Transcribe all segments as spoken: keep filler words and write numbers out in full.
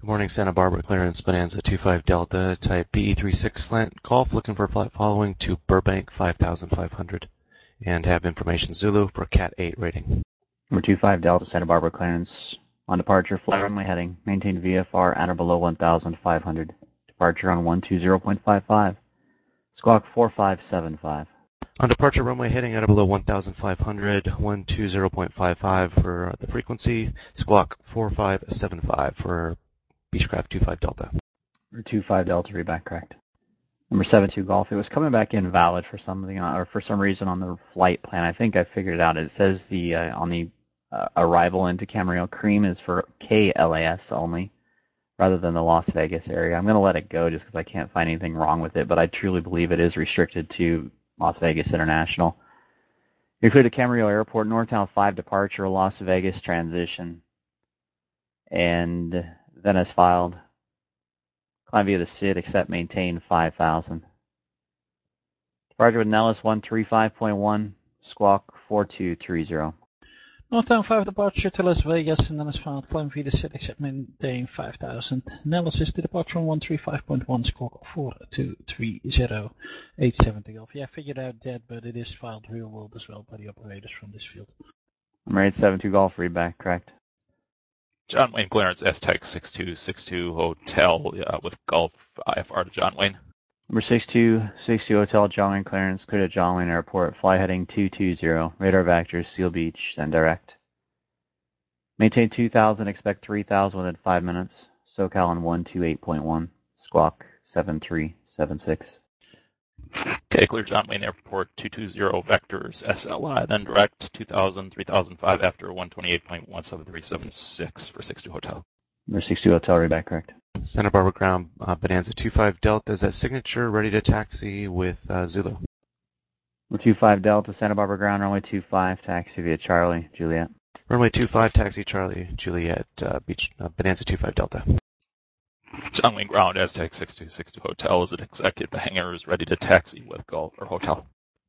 Good morning, Santa Barbara clearance, Bonanza two five Delta, type B E three six slant, Golf, looking for flight following to Burbank five thousand five hundred, and have information Zulu for Cat eight rating. Number two five Delta, Santa Barbara clearance, on departure, fly runway heading, maintain V F R at or below one thousand five hundred, departure on one two zero point five five, squawk four five seven five. On departure, runway heading at or below one thousand five hundred, one two zero point five five for the frequency, squawk four five seven five for Beechcraft two five Delta. Number two five Delta, read back correct. Number seven two Golf, it was coming back invalid for something, or for some reason on the flight plan. I think I figured it out. It says the uh, on the uh, arrival into Camarillo, cream is for K L A S only, rather than the Las Vegas area. I'm going to let it go just because I can't find anything wrong with it, but I truly believe it is restricted to Las Vegas International. You're clear to Camarillo Airport, Northtown five departure, Las Vegas transition. And then as filed, climb via the S I D, accept, maintain five thousand. Departure with Nellis one three five point one, squawk four two three zero. Northtown five departure to Las Vegas, and then as filed, climb via the S I D, accept, maintain five thousand. Nellis is to departure on one three five point one, squawk four two three zero, eight seven Golf. Yeah, I figured out that, but it is filed real world as well by the operators from this field. Number eight seven two Golf, read back correct. John Wayne clearance, S T E C six two six two Hotel uh, with Gulf I F R to John Wayne. Number six two six two Hotel, John Wayne clearance, clear to John Wayne Airport, fly heading two two zero, radar vectors, Seal Beach, send direct. Maintain two thousand, expect three thousand within five minutes, SoCal on one two eight point one, squawk seven three seven six. Okay, clear John Wayne Airport, two two zero vectors, S L I, then direct two thousand, three thousand five after one twenty-eight point one seven three seven six for six two Hotel. Number six two Hotel, read back correct. Santa Barbara ground, uh, Bonanza two five Delta is at signature, ready to taxi with uh, Zulu. Number two five Delta, Santa Barbara ground, runway two five, taxi via Charlie, Juliet. Runway two five, taxi Charlie, Juliet, uh, Beach, uh, Bonanza two five Delta. John Wayne ground, S T E C six two six two Hotel is at executive hangar, is ready to taxi with Gulf or Hotel.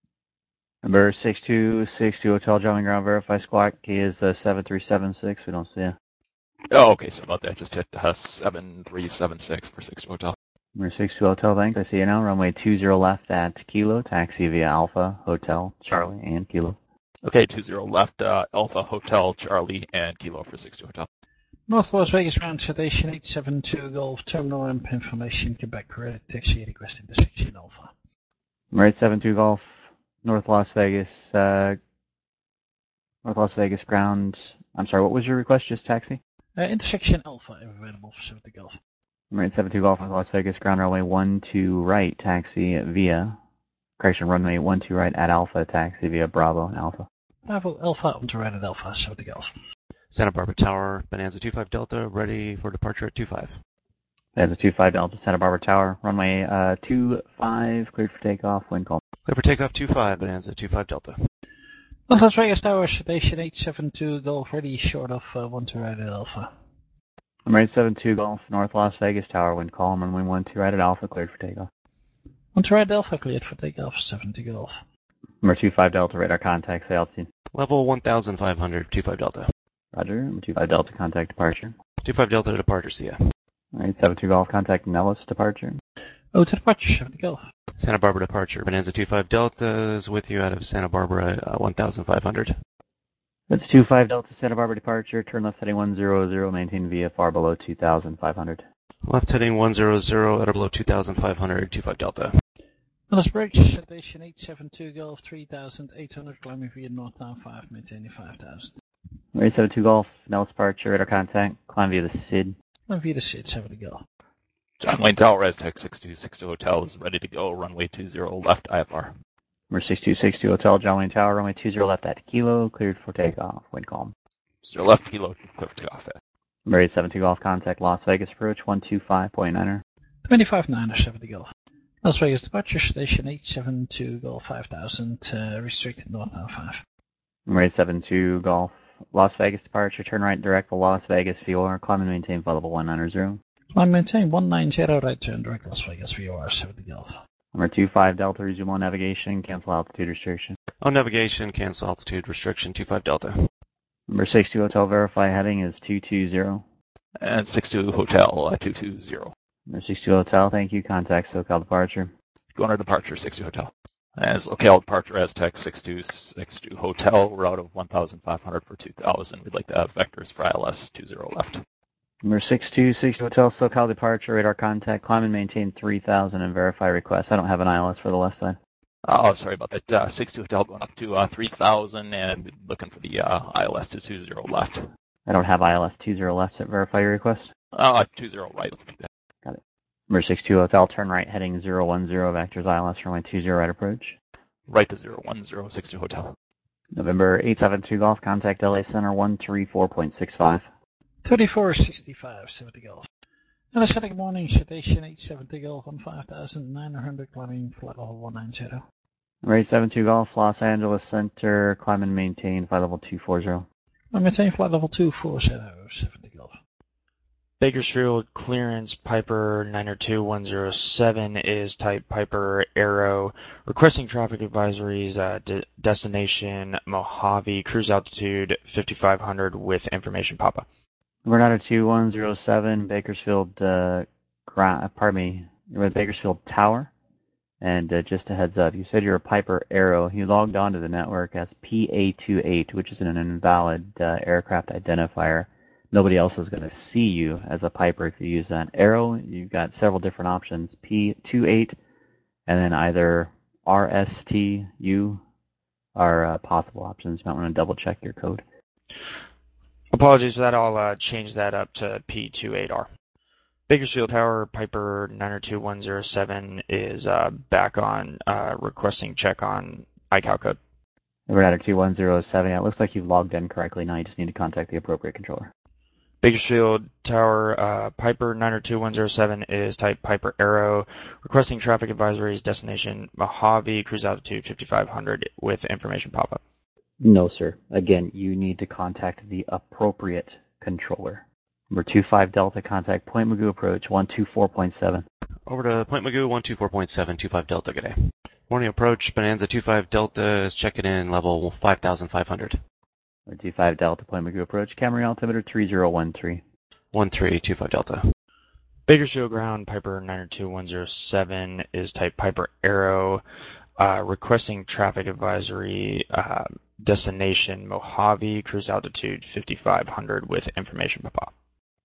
Number six two six two Hotel, John Wayne ground, verify squawk, key is uh, seven three seven six, we don't see it. Oh, okay, so about that, just hit uh, seven three seven six for six two Hotel. Number six two Hotel, thanks, I see you now, runway two zero left at Kilo, taxi via Alpha, Hotel, Charlie, and Kilo. Okay, two zero left, uh, Alpha, Hotel, Charlie, and Kilo for six two Hotel. North Las Vegas ground, citation eight seven two Golf, terminal ramp information, Quebec credit, taxi requesting the sixteen Alpha. Number eight seven two Golf, North Las Vegas, uh, North Las Vegas ground, I'm sorry, what was your request, just taxi? Uh, intersection Alpha available for seventy Golf. Number eight seven two Golf, North Las Vegas ground, runway one two right, taxi via, correction, runway one two right at Alpha, taxi via Bravo and Alpha. Bravo Alpha, on to right at Alpha, seventy Golf. Santa Barbara Tower, Bonanza two five Delta, ready for departure at two five. Bonanza two five Delta, Santa Barbara Tower, runway uh, two five, cleared for takeoff, wind calm. Clear for takeoff two five, Bonanza two five Delta. North Las Vegas Tower, citation eight seven two Golf, ready short of uh, one two right at Alpha. Number eight seven two Golf, North Las Vegas Tower, wind calm, runway one two right at Alpha, cleared for takeoff. one two right at Alpha, cleared for takeoff, seventy Golf. Number two five Delta, radar contact, say altitude. Level one thousand five hundred, two five Delta. Roger, number two five Delta, contact departure. two five Delta departure, see ya. Alright, seven two Golf, contact Nellis, departure. Oh, to departure, seventy Golf. Santa Barbara departure, Bonanza two five Delta is with you out of Santa Barbara, uh, one thousand five hundred. That's two five Delta, Santa Barbara departure, turn left heading one zero zero, maintain V F R below two thousand five hundred. Left heading one zero zero, at or below two thousand five hundred, two five Delta. Nellis Bridge, citation eight seven two Golf, three thousand eight hundred, climbing via Northtown five, maintaining five thousand. eight seven two Golf, Nellis departure, radar contact, climb via the S I D. Climb via the S I D, seventy Golf. John Wayne Tower, S T E C six two six two Hotel is ready to go, runway two zero left I F R. Number six two six two Hotel, John Wayne Tower, runway two zero left at Kilo, cleared for takeoff, wind calm. zero left, Kilo, clear for takeoff. Number eight seven two Golf, contact Las Vegas approach, one two five point niner. twenty-five niner, seventy Golf. Las Vegas departure, station eight seven two Golf, five thousand, uh, restricted Northtown five. Number eight seven two Golf, Las Vegas departure, turn right direct for Las Vegas V O R, climb and maintain flight level one nine zero. Climb maintain one nine zero, right turn direct Las Vegas V O R, seventy Golf. Number two five Delta, resume on navigation, cancel altitude restriction. On navigation, cancel altitude restriction, two five Delta. Number six two Hotel, verify heading is two two zero. And six two Hotel uh, two two zero. six two Hotel, thank you. Contact SoCal Departure. Going to departure six two Hotel. As SoCal Departure Aztec six two six two Hotel, route of one thousand five hundred for two thousand. We'd like to have vectors for I L S two zero left. Number six two six two Hotel, SoCal Departure, radar contact, climb and maintain three thousand and verify request. I don't have an I L S for the left side. Oh, sorry about that. Uh, six two Hotel going up to uh, three thousand and looking for the uh, I L S two two zero left. I don't have I L S two zero left, so verify your request. Uh, two zero right, let's make that. Got it. Number six two Hotel, turn right, heading zero one zero, vectors I L S runway two zero right approach. Right to zero one zero six two Hotel. November eight seven two Golf, contact L A Center one three four point six five. thirty-four sixty-five, seventy Golf. And a Saturday morning, citation eight seventy Golf on five thousand nine hundred, climbing flight level one ninety. Number eight seven two Golf, Los Angeles Center, climb and maintain flight level two forty. I maintain flight level two forty, seventy Golf. Bakersfield clearance Piper nine two one zero seven is type Piper Arrow, requesting traffic advisories, uh, de- destination Mojave, cruise altitude fifty-five hundred with information Papa. Number nine two one zero seven, Bakersfield, uh, gra- pardon me, you're at Bakersfield Tower. And uh, just a heads up, you said you're a Piper Arrow. You logged onto the network as P A twenty-eight, which is an invalid uh, aircraft identifier. Nobody else is going to see you as a Piper if you use that. Arrow, you've got several different options. P twenty-eight, and then either R S T U are uh, possible options. You might want to double check your code. Apologies for that. I'll uh, change that up to P twenty-eight R. Bakersfield Tower, Piper nine two one zero seven is uh, back on, uh, requesting check on I C A O code. Number nine two one zero seven, yeah, it looks like you've logged in correctly. Now you just need to contact the appropriate controller. Bakersfield Tower, uh, Piper nine two one zero seven is type Piper Arrow, requesting traffic advisories, destination Mojave, cruise altitude fifty-five hundred with information pop-up. No, sir. Again, you need to contact the appropriate controller. Number two five Delta, contact Point Mugu approach one two four point seven. Over to Point Mugu, one two four point seven, two five Delta, good day. Morning approach, Bonanza two five Delta is checking in level five thousand five hundred. Number two five Delta, Point Mugu approach, Camry altimeter three zero one three. one three two five Delta. Bakersfield Ground, Piper nine two one zero seven is type Piper Arrow, uh, requesting traffic advisory, uh, destination Mojave, cruise altitude fifty-five hundred with information pop-up.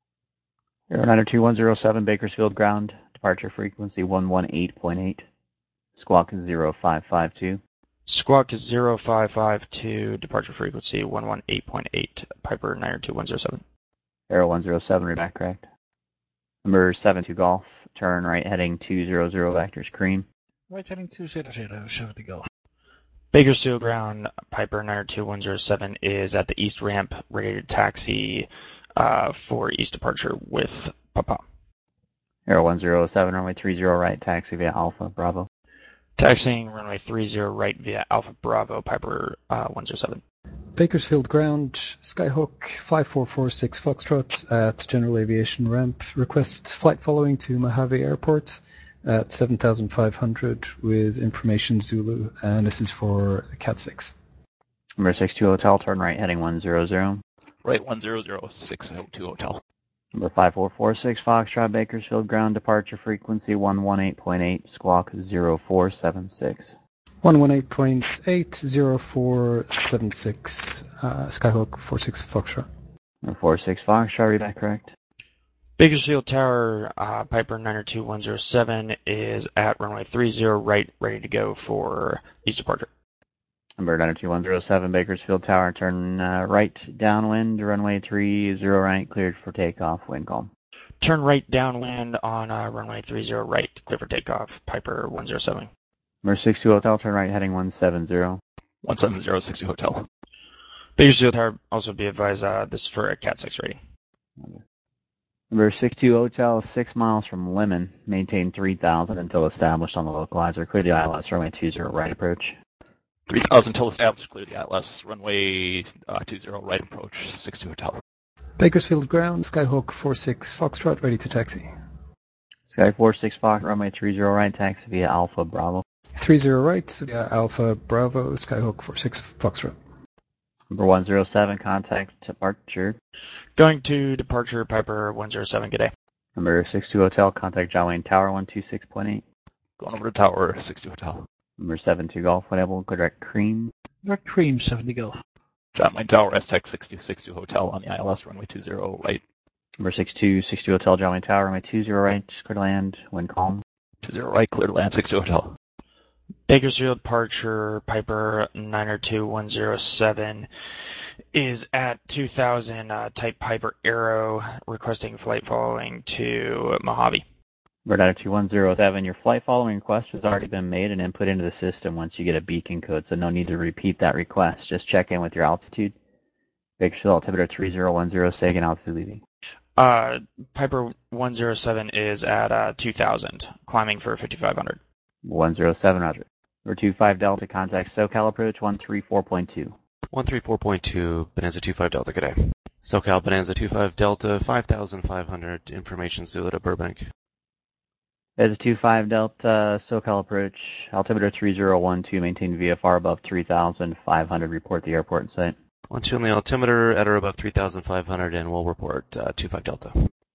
nine two one zero seven, Bakersfield Ground, departure frequency one one eight point eight, squawk zero five five two. Squawk zero five five two, departure frequency one one eight point eight, Piper nine two one zero seven. Arrow one zero seven, read back correct. Number seven two Golf, turn right heading two zero zero, vectors cream. Right heading two zero zero, seventy Golf. Bakersfield Ground, Piper nine two one zero seven is at the east ramp, ready to taxi uh, for east departure with Papa. Arrow one zero seven, runway three zero right, taxi via Alpha Bravo. Taxiing runway three zero right via Alpha Bravo, Piper uh, one zero seven. Bakersfield Ground, Skyhawk five four four six Foxtrot at General Aviation Ramp. Request flight following to Mojave Airport at seven thousand five hundred with information Zulu, and this is for Cat six. Number six two Hotel, turn right heading one zero zero. Right, one zero zero six two Hotel. Number five four four six Foxtrot, Bakersfield Ground, departure frequency one one eight point eight, squawk zero four seven six. one one eight point eight, zero four seven six, uh, Skyhawk four six Foxtrot. Number four six Foxtrot, read that correct. Bakersfield Tower, uh, Piper nine two one zero seven is at runway three zero right, ready to go for east departure. Number nine two one zero seven, Bakersfield Tower, turn uh, right downwind, runway three zero right, cleared for takeoff, wind calm. Turn right downwind on uh, runway three zero right, clear for takeoff, Piper one zero seven. Number six two Hotel, turn right heading one seven zero. one seven zero six two Hotel. Bakersfield Tower, also be advised, uh, this is for a Cat six rating. Number six two Hotel, six miles from Lemon, maintain three thousand until established on the localizer, clear the I L S, runway two zero right approach. three thousand until established, clear the I L S, runway uh, two zero right approach, six two Hotel. Bakersfield Ground, Skyhawk four six Foxtrot, ready to taxi. Sky four six Fox, runway three zero right, taxi via Alpha Bravo. three zero right, via Alpha Bravo, Skyhawk four six Foxtrot. Number one zero seven, contact departure. Going to departure Piper one zero seven, good day. Number six two Hotel, contact John Wayne Tower one two six point eight. Going over to Tower six two Hotel. Number seven two Golf, whatever, go direct Cream. Direct Cream, seventy Golf. John Wayne Tower, Aztec six two six two Hotel on the I L S runway two zero right. Number six two six two Hotel, John Wayne Tower, runway two zero right, clear to land, wind calm. two zero right, clear to land six two Hotel. Bakersfield departure Piper nine two one zero seven is at two thousand, uh, type Piper Arrow, requesting flight following to Mojave. Number nine two one zero seven, your flight following request has already been made and input into the system once you get a beacon code, so no need to repeat that request. Just check in with your altitude. Bakersfield altimeter three zero one zero, Sagan altitude leaving. Uh, Piper one zero seven is at uh, two thousand, climbing for fifty-five hundred. one zero seven, roger. Number two five Delta, contact SoCal approach one three four point two. one three four point two, Bonanza two five Delta, good day. SoCal Bonanza two five Delta, five thousand five hundred, information Zulu to Burbank. Bonanza two five Delta, SoCal approach, altimeter three zero one two, maintain V F R above three thousand five hundred, report the airport in sight. one two on the altimeter, at or above three thousand five hundred, and we'll report uh, two five Delta.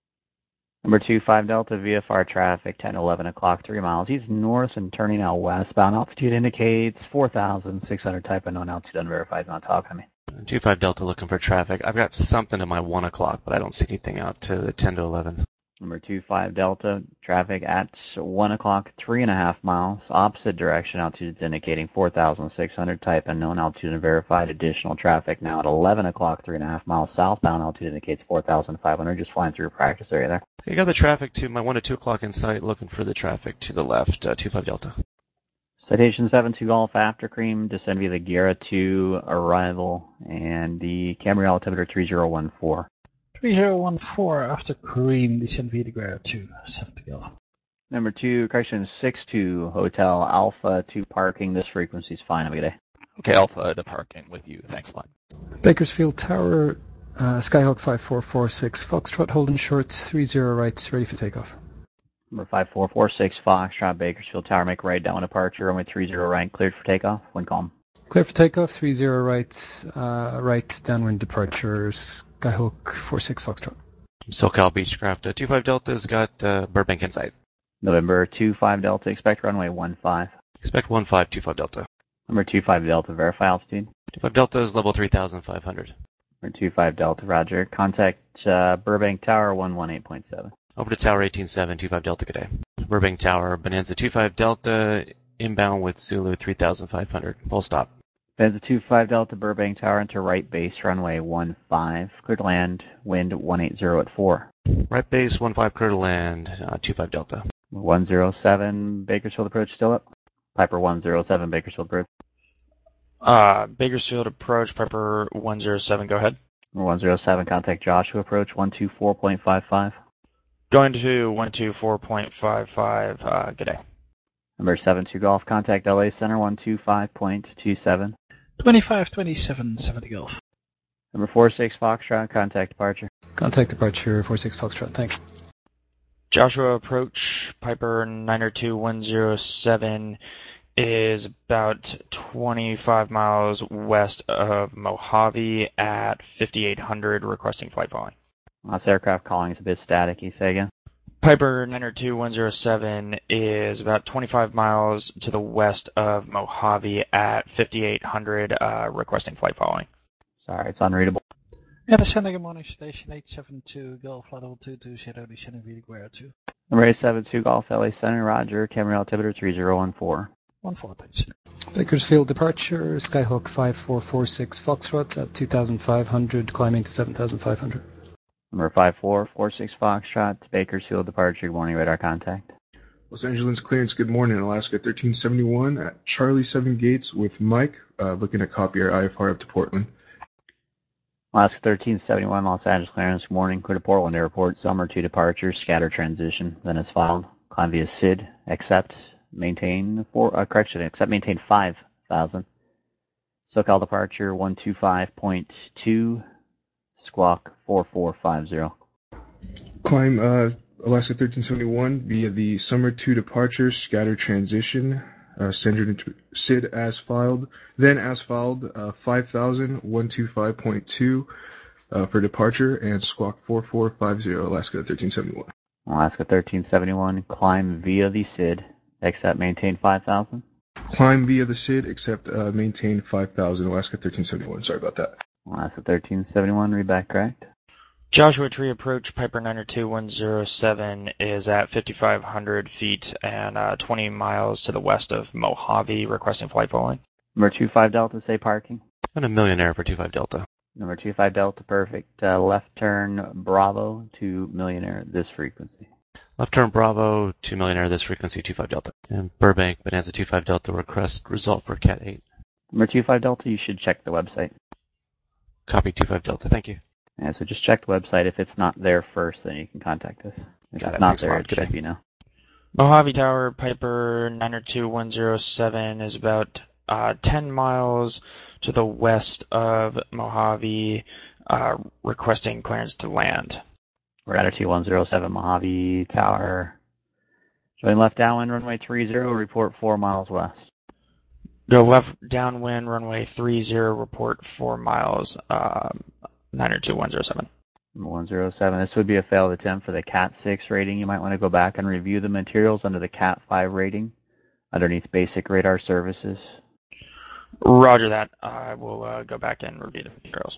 Number two five Delta, V F R traffic, ten eleven o'clock, three miles east north and turning out westbound. Altitude indicates four thousand six hundred, type unknown, altitude unverified, not talking to me. two five Delta looking for traffic. I've got something to my one o'clock, but I don't see anything out to the ten to eleven. Number two five Delta, traffic at one o'clock, three and a half miles, opposite direction, altitude indicating four thousand six hundred, type unknown, altitude unverified, additional traffic now at eleven o'clock, three and a half miles southbound, altitude indicates four thousand five hundred, just flying through a practice area there. You got the traffic to my one to two o'clock in sight, looking for the traffic to the left, uh, two five Delta. Citation seven two Golf, after Cream, descend via the Guerra two arrival, and the Camry altimeter three zero one four. three zero one four, after Cream, descend via the Guerra two, seventy Golf. Number two, correction, six two Hotel, Alpha two parking, this frequency is fine, have a good day. Okay, Alpha to parking with you. Thanks a lot. Bakersfield Tower, uh, Skyhawk five four four six, Foxtrot holding short, three zero right, ready for takeoff. Number five four four six Foxtrot, Bakersfield Tower, make right down departure, runway three zero right, cleared for takeoff, wind calm. Clear for takeoff, three zero right, uh, right, downwind departure, Skyhawk four six Foxtrot. SoCal Beechcraft, uh, two five Delta's got uh, Burbank in sight. November two five Delta, expect runway one five. Expect one five two five Delta. Number two five Delta, verify altitude. two five Delta is level three thousand five hundred. Number two five Delta, roger. Contact uh, Burbank Tower one one eight point seven. Over to Tower eighteen seven, two five Delta, good day. Burbank Tower, Bonanza two five Delta, inbound with Zulu three thousand five hundred. Full stop. Bonanza two five Delta, Burbank Tower, enter right base, runway one five. Clear to land, wind one eighty at four. Right base, one five, clear to land, uh, two five Delta. one zero seven, Bakersfield approach still up. Piper one zero seven, Bakersfield approach. Uh, Bakersfield approach, Piper one zero seven, go ahead. one zero seven, contact Joshua approach one two four point five five. Going to one two four point five five, uh, good day. Number seven two Golf, contact L A Center one two five point two seven. twenty-five twenty-seven, seventy Golf. Number four six Foxtrot, contact departure. Contact departure, four six Foxtrot, thanks. Joshua approach, Piper nine two one zero seven is about twenty-five miles west of Mojave at fifty-eight hundred, requesting flight following. Last aircraft calling is a bit staticky, say again. Piper nine two one zero seven is about twenty-five miles to the west of Mojave at fifty-eight hundred, uh, requesting flight following. Sorry, it's unreadable. Yeah, descending good morning, station eight seven two, Golf, flight level two two zero, descending via the Guerra two. Number eight seven two Golf, L A Center, roger, Camry altimeter three zero one four. one four, thanks. Bakersfield departure, Skyhawk five four four six Foxtrot at two thousand five hundred, climbing to seven thousand five hundred. Number five four four six Foxtrot, Bakersfield departure, good morning, radar contact. Los Angeles clearance, good morning, Alaska thirteen seventy-one at Charlie seven Gates with Mike, uh, looking to copy our I F R up to Portland. Alaska thirteen seventy-one, Los Angeles clearance, good morning, clear to Portland Airport, summer two departure, scatter transition, then as filed, climb via S I D, accept, maintain, four, uh, correction, accept, maintain five thousand. SoCal departure one two five point two, squawk four four five zero. Climb uh, Alaska thirteen seventy-one via the summer two departure, scatter transition, uh, standard inter- S I D as filed, then as filed, uh, five thousand one twenty-five point two uh, for departure, and squawk four four five zero, Alaska thirteen seventy-one. Alaska thirteen seventy-one, climb via the S I D, except maintain five thousand. Climb via the S I D, except uh, maintain five thousand, Alaska thirteen seventy-one. Sorry about that. Alaska thirteen seventy-one, read back correct. Joshua Tree approach, Piper nine two one zero seven is at fifty-five hundred feet and uh, twenty miles to the west of Mojave, requesting flight following. Number two five Delta, say parking. And a Millionaire for two five Delta. Number two five Delta, perfect. Uh, left turn Bravo to Millionaire, this frequency. Left turn Bravo to Millionaire, this frequency two five Delta. And Burbank, Bonanza two five Delta, request result for Cat eight. Number two five Delta, you should check the website. Copy two five Delta, thank you. Yeah, so just check the website. If it's not there first, then you can contact us. If Got it's it. not Thanks a there, lot. it Good should day. be now. Mojave Tower, Piper nine two one zero seven is about uh, ten miles to the west of Mojave, uh, requesting clearance to land. We're at two one zero seven Mojave Tower. Showing left downwind, runway three zero, report four miles west. Go left downwind, runway three zero, report four miles, um, nine two one zero seven. one zero seven. This would be a failed attempt for the Cat six rating. You might want to go back and review the materials under the Cat five rating, underneath basic radar services. Roger that. I will uh, go back and review the materials.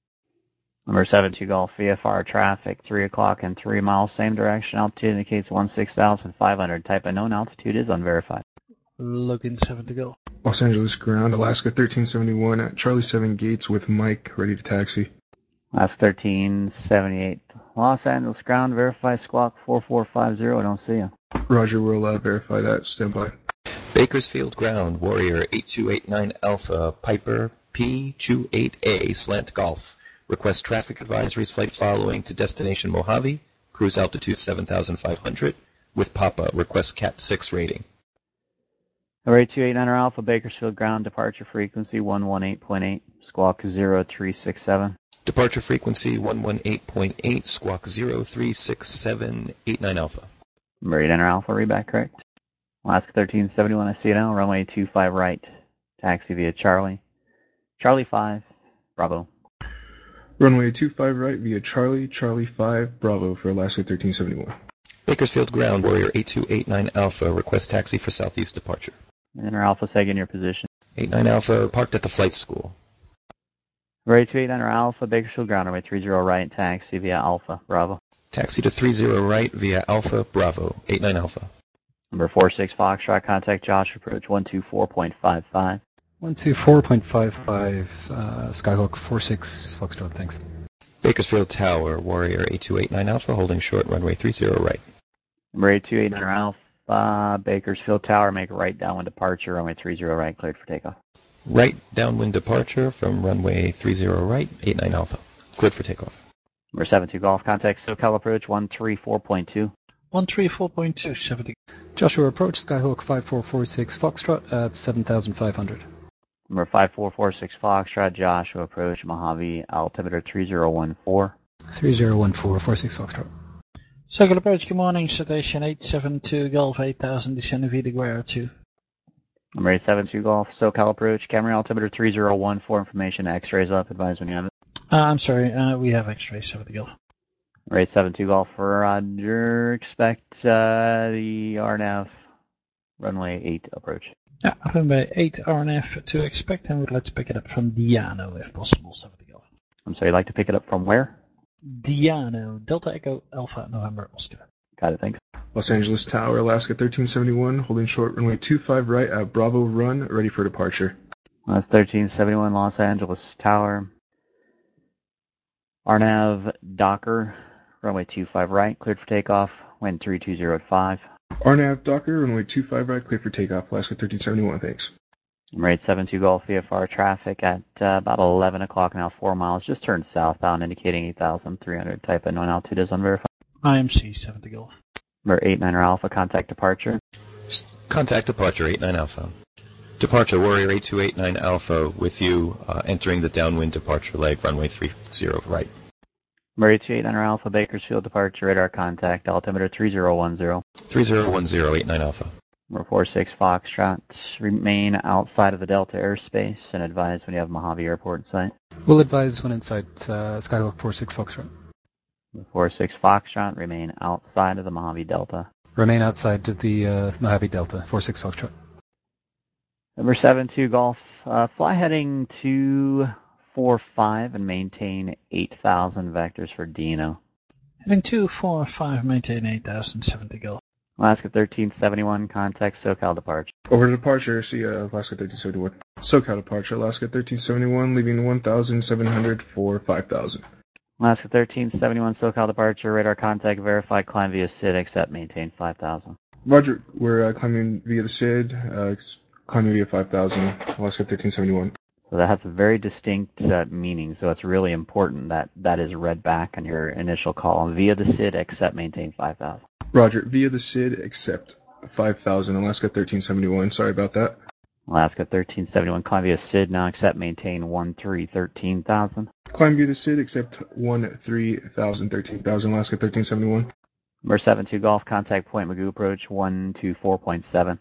Number seven two Golf V F R traffic, three o'clock and three miles, same direction. Altitude indicates sixteen thousand five hundred. Type of known altitude is unverified. Looking seven to go. Los Angeles ground, Alaska thirteen seventy-one at Charlie seven Gates with Mike, ready to taxi. Alaska thirteen seventy-eight. Los Angeles ground, verify squawk four four five zero. I don't see you. Roger, we'll uh, verify that. Stand by. Bakersfield ground, Warrior eight two eight nine Alpha, Piper P two eight A, Slant Golf. Request traffic advisories, flight following to destination Mojave, cruise altitude seven thousand five hundred, with Papa, request Cat six rating. Number eight two eight nine Alpha, Bakersfield ground, departure frequency one eighteen point eight, squawk zero three six seven. Departure frequency one eighteen point eight, squawk zero three six seven eight nine Alpha. Number eight nine Alpha, read back correct. Alaska thirteen seventy-one, I see it now, runway two five right, taxi via Charlie. Charlie five, Bravo. Runway two five right via Charlie, Charlie five, Bravo for Alaska thirteen seventy-one. Bakersfield ground, Warrior eight two eight nine Alpha, request taxi for southeast departure. Enter Alpha Seg in your position. eight nine Alpha, parked at the flight school. Number eight two eight nine Alpha, Bakersfield ground, runway three zero right, taxi via Alpha, Bravo. Taxi to three zero right via Alpha, Bravo, eight nine Alpha. Number four six Foxtrot, contact Josh, approach one two four point five five. one two four point five five, uh, Skyhawk four six Foxtrot, thanks. Bakersfield Tower, Warrior eight two eight nine Alpha, holding short, runway three zero right. Number eight two eight nine Alpha, Bakersfield Tower, make a right downwind departure, runway three zero right, cleared for takeoff. Right downwind departure from runway three zero right, eight nine Alpha. Cleared for takeoff. Number seven two Golf, contact SoCal approach one three four point two. one three four point two, seventy. Joshua approach, Skyhawk five four four six Foxtrot at seven thousand five hundred. Number five four four six Foxtrot, Joshua approach, Mojave, altimeter three zero one four. three zero one four four six Foxtrot. Circle approach, good morning, citation eight seven two Golf eight thousand, descending via the Guerrero two. Number eight seven two Golf, SoCal approach, Camry altimeter three zero one four, information, X-rays up, advise when you have it. Uh, I'm sorry, uh, we have X-rays, seventy Golf. Number eight seven two Golf for Roger, expect uh, the R N F runway eight approach. Yeah, runway eight R N F to expect, and we'd like to pick it up from Diano, if possible, seventy Golf. I'm sorry, you'd like to pick it up from where? Diano, Delta Echo Alpha November Oscar. Got it, thanks. Los Angeles Tower, Alaska thirteen seventy-one, holding short, runway two five right at Bravo Run, ready for departure. That's thirteen seventy-one Los Angeles Tower. R N A V Docker, runway two five right, cleared for takeoff, wind three two zero at five. R N A V Docker, runway two five right, clear for takeoff, Alaska thirteen seventy-one, thanks. Number eight seven two Golf V F R traffic at uh, about eleven o'clock now, four miles, just turned southbound, indicating eight thousand three hundred, type of known altitude is unverified. I M C, seventy Golf. Number eight nine Alpha, contact departure. Contact departure, eight nine Alpha. Departure, Warrior eight two eight nine Alpha, with you, uh, entering the downwind departure leg, runway three zero right. Number eight two eight nine Alpha, Bakersfield departure, radar contact, altimeter three zero one zero. three zero one zero, eight nine Alpha. Number four six Foxtrot, remain outside of the Delta airspace and advise when you have Mojave Airport in sight. We'll advise when inside uh, Skyhawk four six Foxtrot. Number four six Foxtrot, remain outside of the Mojave Delta. Remain outside of the uh, Mojave Delta, four six Foxtrot. Number seven two Golf, uh, fly heading two four five and maintain eight thousand vectors for Dino. Heading two four five, maintain eight thousand seventy Golf. Alaska thirteen seventy-one, contact SoCal departure. Over to departure, see uh, Alaska thirteen seventy-one. SoCal departure, Alaska thirteen seventy-one, leaving one thousand seven hundred for five thousand. Alaska thirteen seventy-one, SoCal departure, radar contact, verify, climb via S I D, accept, maintain five thousand. Roger, we're uh, climbing via the S I D, uh, climbing via five thousand, Alaska thirteen seventy-one. So that has a very distinct uh, meaning, so it's really important that that is read back on your initial call. Via the S I D, accept, maintain five thousand. Roger, via the S I D, accept five thousand, Alaska thirteen seventy-one. Sorry about that. Alaska thirteen seventy-one, climb via S I D, now accept, maintain one three thirteen thousand. Climb via the S I D, accept one three thousand, thirteen thousand, Alaska thirteen seventy-one. Number seven two Golf, contact Point Magoo approach one two four point seven.